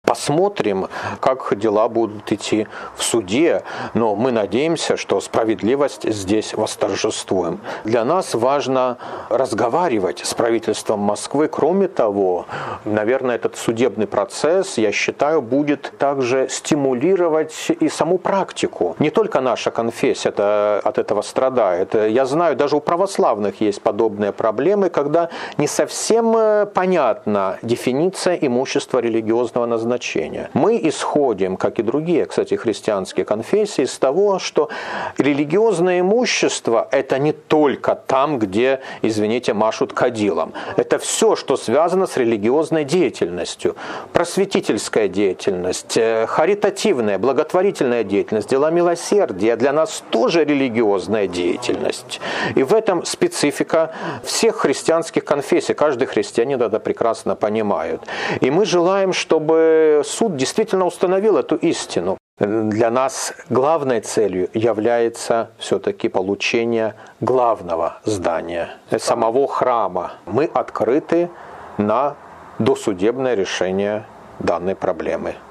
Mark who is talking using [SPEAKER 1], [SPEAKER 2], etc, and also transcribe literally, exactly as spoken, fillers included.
[SPEAKER 1] посмотрим, как дела будут идти в суде, но мы надеемся, что справедливость здесь восторжествуем. Для нас важно разговаривать с правительством Москвы. Кроме того, наверное, этот судебный процесс, я считаю, будет также стимулировать и саму практику. Не только наша конфессия это, от этого страдает. Я знаю, даже у православных есть подобные проблемы, когда не совсем понятна дефиниция имущества религиозного назначения. Мы исходим, как и другие, кстати, христианские конфессии, из того, что религиозное имущество – это не только там, где, извините, машут кадилом. Это все, что связано с религиозной деятельностью. Просветительская деятельность, харитативная, благотворительная деятельность, дела милосердия для нас тоже религиозная деятельность. И в этом специфика всех христианских конфессий. Каждый христианин это прекрасно понимает. И мы желаем, чтобы суд действительно установил эту истину. Для нас главной целью является все-таки получение главного здания, самого храма. Мы открыты на досудебное решение данной проблемы.